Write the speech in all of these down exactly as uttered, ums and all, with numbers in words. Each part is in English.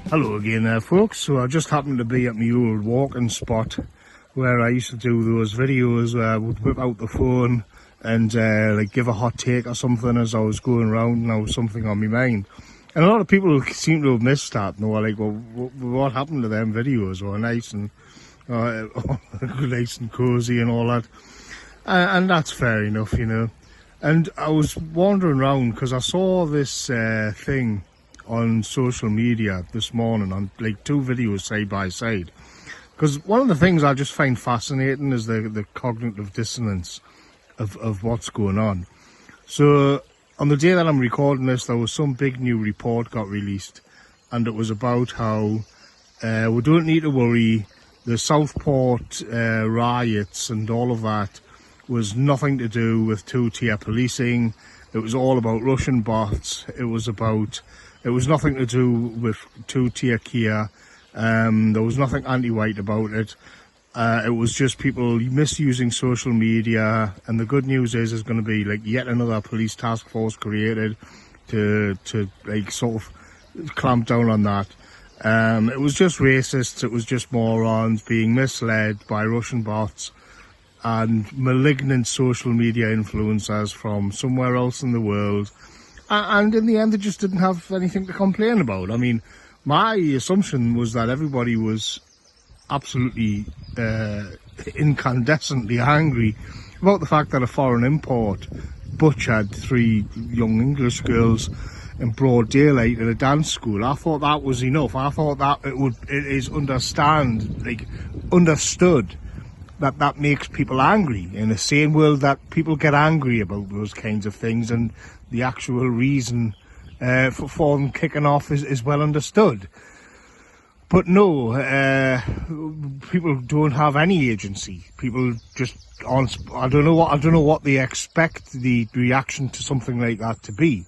Hello again there folks. So I just happened to be at my old walking spot where I used to do those videos where I would whip out the phone and uh, like give a hot take or something as I was going around and there was something on my mind. And a lot of people seem to have missed that and they were like, well, what happened to them videos? Or nice and uh, nice and cosy and all that. Uh, and that's fair enough, you know. And I was wandering around because I saw this uh, thing on social media this morning on like two videos side by side, because one of the things I just find fascinating is the the cognitive dissonance of, of what's going on. So on the day that I'm recording this, there was some big new report got released, and it was about how uh, we don't need to worry, the Southport uh, riots and all of that was nothing to do with two-tier policing. It was all about Russian bots. It was about It was nothing to do with two-tier Kia. Um, there was nothing anti-white about it. Uh, it was just people misusing social media. And the good news is there's going to be like yet another police task force created to to like sort of clamp down on that. Um, it was just racists. It was just morons being misled by Russian bots and malignant social media influencers from somewhere else in the world. And in the end, they just didn't have anything to complain about. I mean, my assumption was that everybody was absolutely uh, incandescently angry about the fact that a foreign import butchered three young English girls in broad daylight at a dance school. I thought that was enough. I thought that it would it is understand like understood that that makes people angry in a sane world, that people get angry about those kinds of things, and the actual reason uh, for, for them kicking off is, is well understood. But no, uh, people don't have any agency. People just aren't, I don't know what I don't know what they expect the reaction to something like that to be.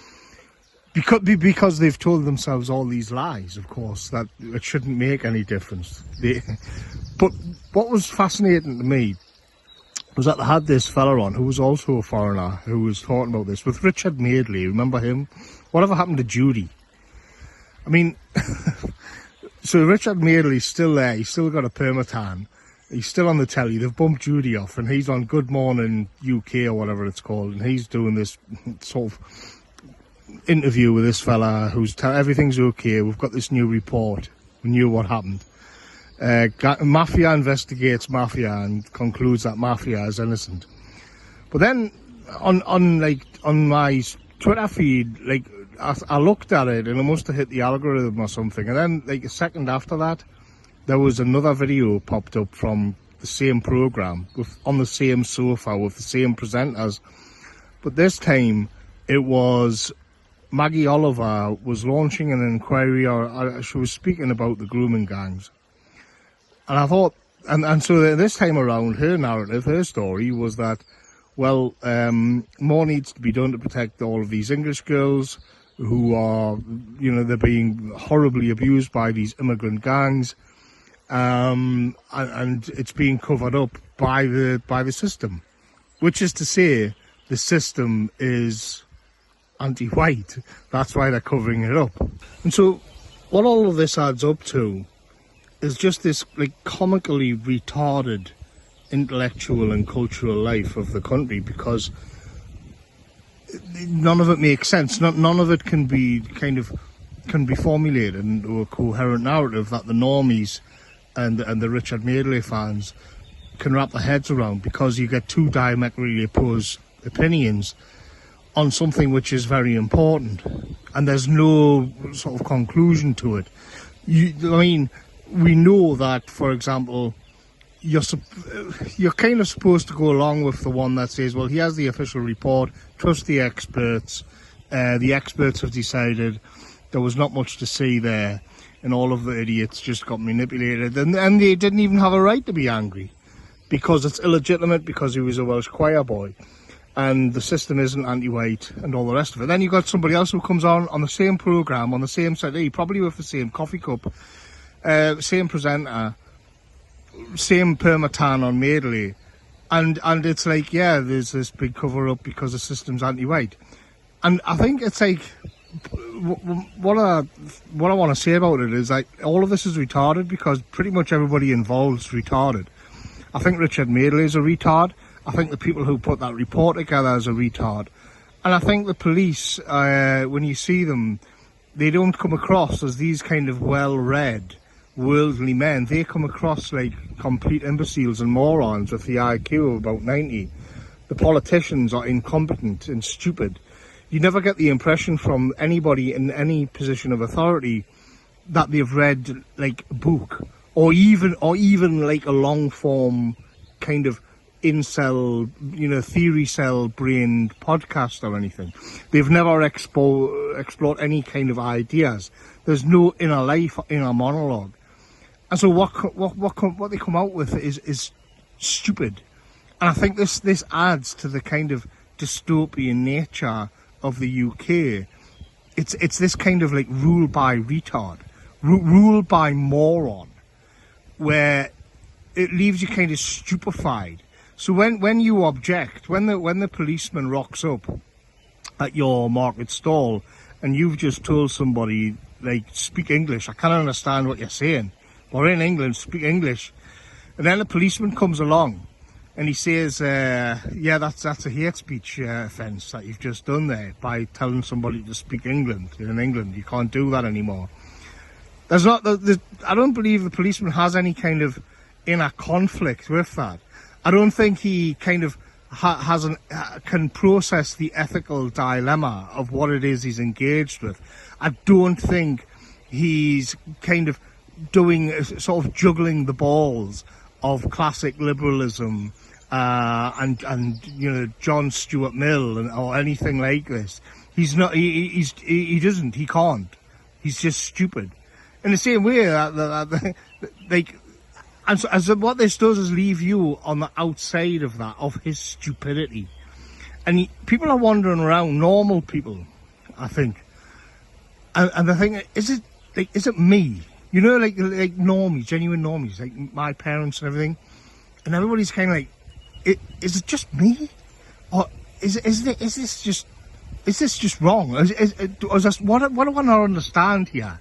Because because they've told themselves all these lies, of course, that it shouldn't make any difference. They, but what was fascinating to me was that they had this fella on who was also a foreigner who was talking about this with Richard Madeley. Remember him? Whatever happened to Judy? I mean, so Richard Madeley's still there. He's still got a permatan. He's still on the telly. They've bumped Judy off, and he's on Good Morning U K or whatever it's called, and he's doing this sort of interview with this fella who's telling everything's okay. We've got this new report. We knew what happened. Uh, Mafia investigates Mafia and concludes that Mafia is innocent. But then on on like on my Twitter feed, like I, I looked at it and it must have hit the algorithm or something. And then like a second after that, there was another video popped up from the same program with on the same sofa with the same presenters. But this time it was Maggie Oliver was launching an inquiry, or, or she was speaking about the grooming gangs. And I thought, and, and so this time around, her narrative, her story was that, well, um, more needs to be done to protect all of these English girls who are, you know, they're being horribly abused by these immigrant gangs, um, and, and it's being covered up by the by the system, which is to say, the system is anti-white. That's why they're covering it up. And so, what all of this adds up to is just this like comically retarded intellectual and cultural life of the country, because none of it makes sense. Not, none of it can be kind of can be formulated into a coherent narrative that the normies and and the Richard Madeley fans can wrap their heads around, because you get two diametrically opposed opinions on something which is very important, and there's no sort of conclusion to it. You, I mean, we know that, for example, you're you're kind of supposed to go along with the one that says, well, here's the official report, trust the experts. Uh, the experts have decided there was not much to see there, and all of the idiots just got manipulated, and, and they didn't even have a right to be angry, because it's illegitimate, because he was a Welsh choir boy, and the system isn't anti-white, and all the rest of it. Then you've got somebody else who comes on on the same programme, on the same settee, probably with the same coffee cup, uh, same presenter, same permatan on Madeley, and and it's like, yeah, there's this big cover-up because the system's anti-white. And I think it's like, what I what I want to say about it is like all of this is retarded because pretty much everybody involved is retarded. I think Richard Madeley is a retard. I think the people who put that report together is a retard. And I think the police, uh, when you see them, they don't come across as these kind of well-read, worldly men. They come across like complete imbeciles and morons with the I Q of about ninety. The politicians are incompetent and stupid. You never get the impression from anybody in any position of authority that they've read like a book or even or even like a long form kind of incel, you know, theory cell brained podcast or anything. They've never expo explored any kind of ideas. There's no inner life, inner monologue. And so what what what come, what they come out with is is stupid. And I think this this adds to the kind of dystopian nature of the U K. It's it's this kind of like rule by retard, ru rule by moron, where it leaves you kind of stupefied. So when when you object, when the when the policeman rocks up at your market stall and you've just told somebody like speak English, I can't understand what you're saying. We're in England, speak English, and then the policeman comes along. And he says, uh, yeah, that's that's a hate speech uh, offence that you've just done there by telling somebody to speak England. In England, you can't do that anymore. There's not. There's, I don't believe the policeman has any kind of inner conflict with that. I don't think he kind of ha has an uh, can process the ethical dilemma of what it is he's engaged with. I don't think he's kind of doing sort of juggling the balls of classic liberalism. Uh, and and you know John Stuart Mill and or anything like this. He's not. He he's he, he doesn't. He can't. He's just stupid. In the same way that, that, that like, and so, as what this does is leave you on the outside of that of his stupidity, and he, people are wandering around. Normal people, I think, and, and the thing is it like is it me? You know, like like normies, genuine normies, like my parents and everything, and everybody's kind of like. It, is it just me, or is is it, is this just is this just wrong? Is, is, is this, what what do I not understand here?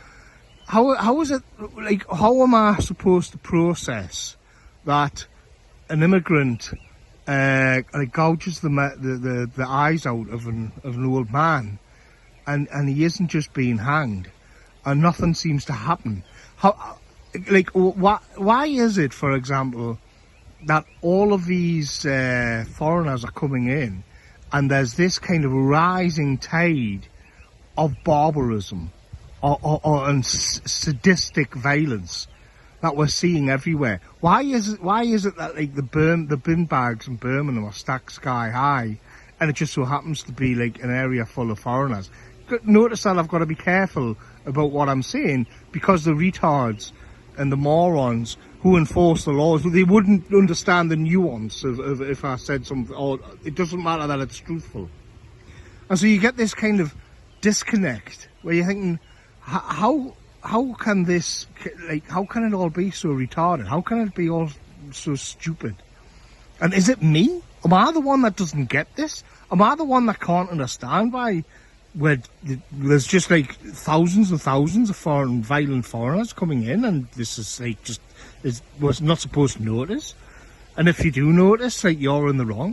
How how is it like? How am I supposed to process that an immigrant uh, like gouges the, the the the eyes out of an of an old man, and and he isn't just being hanged, and nothing seems to happen? How like why why is it, for example, that all of these uh, foreigners are coming in and there's this kind of rising tide of barbarism or, or, or and sadistic violence that we're seeing everywhere? Why is it, why is it that like the Birm, the bin bags in Birmingham are stacked sky high and it just so happens to be like an area full of foreigners? Notice that I've got to be careful about what I'm saying because the retards and the morons who enforce the laws, they wouldn't understand the nuance of, of if I said something, or it doesn't matter that it's truthful. And so you get this kind of disconnect where you're thinking, how how can this, like, how can it all be so retarded? How can it be all so stupid? And is it me? Am I the one that doesn't get this? Am I the one that can't understand why where there's just like thousands and thousands of foreign violent foreigners coming in, and this is like just is was not supposed to notice, and if you do notice, like, you're in the wrong.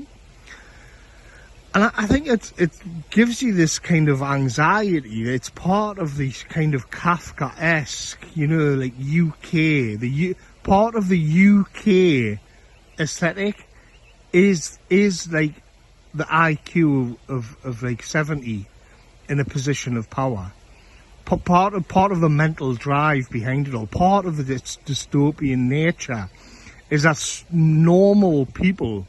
And I, I think it it gives you this kind of anxiety. It's part of the kind of Kafka-esque, you know, like U K. The U, part of the U K aesthetic is is like the I Q of of, of like seventy. In a position of power. Part of, part of the mental drive behind it all, part of the dystopian nature is that normal people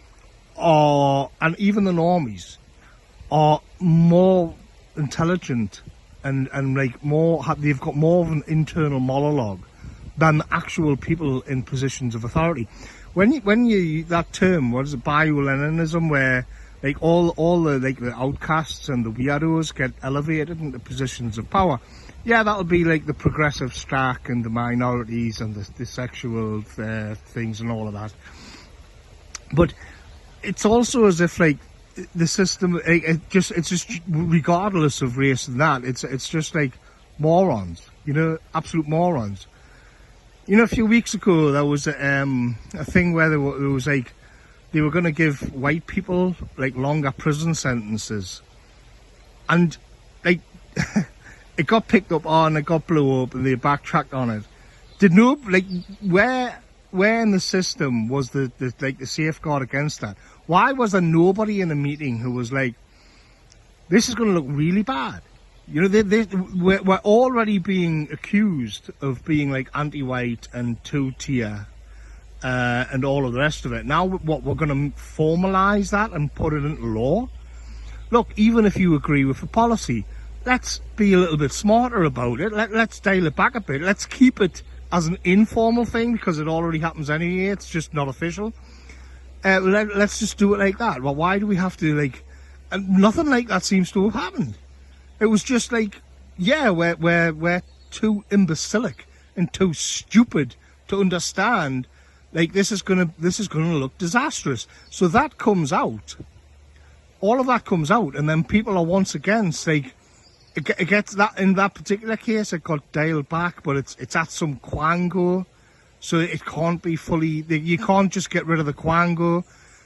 are, and even the normies, are more intelligent and, and like more, they've got more of an internal monologue than actual people in positions of authority. When you, when you, that term, what is it, bio-Leninism, where like all, all the like the outcasts and the weirdos get elevated into positions of power. Yeah, that'll be like the progressive stack and the minorities and the, the sexual uh, things and all of that. But it's also as if like the system, it, it just, it's just regardless of race and that, it's, it's just like morons, you know, absolute morons. You know, a few weeks ago, there was a, um, a thing where there, were, there was like, they were going to give white people like longer prison sentences. And like, it got picked up on, it got blew up, and they backtracked on it. Did no, like, where, where in the system was the, the, like, the safeguard against that? Why was there nobody in a meeting who was like, this is going to look really bad? You know, they, they, we're, we're already being accused of being like anti-white and two-tier uh, and all of the rest of it. Now, what, we're going to formalise that and put it into law? Look, even if you agree with the policy, let's be a little bit smarter about it. Let, let's dial it back a bit. Let's keep it as an informal thing because it already happens anyway. It's just not official. Uh, let, let's just do it like that. Well, why do we have to, like... And nothing like that seems to have happened. It was just like, yeah, we're, we're, we're too imbecilic and too stupid to understand, like, this is gonna, this is gonna look disastrous. So that comes out. All of that comes out, and then people are once again, like, it, it gets that, in that particular case, it got dialed back, but it's, it's at some quango, so it can't be fully, you can't just get rid of the quango.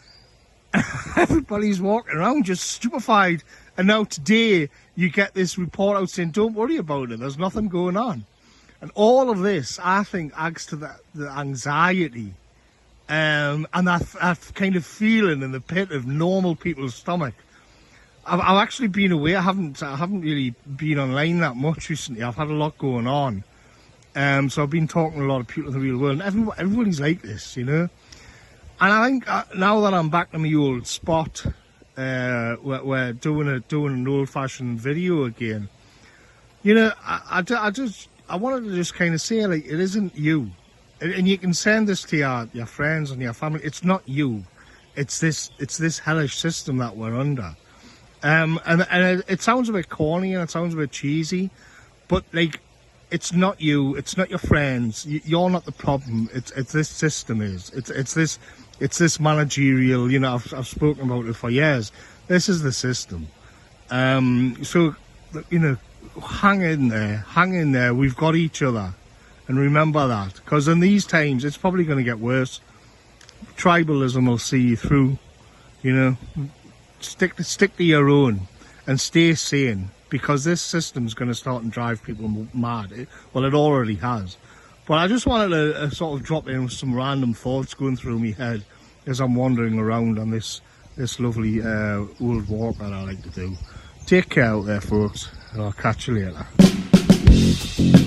Everybody's walking around just stupefied, and now today you get this report out saying don't worry about it, there's nothing going on. And all of this, I think, adds to the, the anxiety um, and that, that kind of feeling in the pit of normal people's stomach. I've, I've actually been away. I haven't I haven't really been online that much recently. I've had a lot going on, um, so I've been talking to a lot of people in the real world, and everybody, everybody's like this, you know. And I think uh, now that I'm back to my old spot, uh, we're, we're doing a doing an old-fashioned video again. You know, I, I, I just I wanted to just kind of say, like, it isn't you, and, and you can send this to your your friends and your family. It's not you, it's this it's this hellish system that we're under. Um, and and it, it sounds a bit corny and it sounds a bit cheesy, but like, it's not you, it's not your friends. You're not the problem. It's it's this system is. It's it's this. It's this managerial, you know, I've, I've spoken about it for years. This is the system. Um, so, you know, hang in there, hang in there. We've got each other. And remember that. Because in these times, it's probably going to get worse. Tribalism will see you through, you know. Stick to, stick to your own and stay sane. Because this system's going to start and drive people mad. It, well, it already has. But I just wanted to uh, sort of drop in with some random thoughts going through my head as I'm wandering around on this this lovely uh, old walk that I like to do. Take care out there, folks, and I'll catch you later.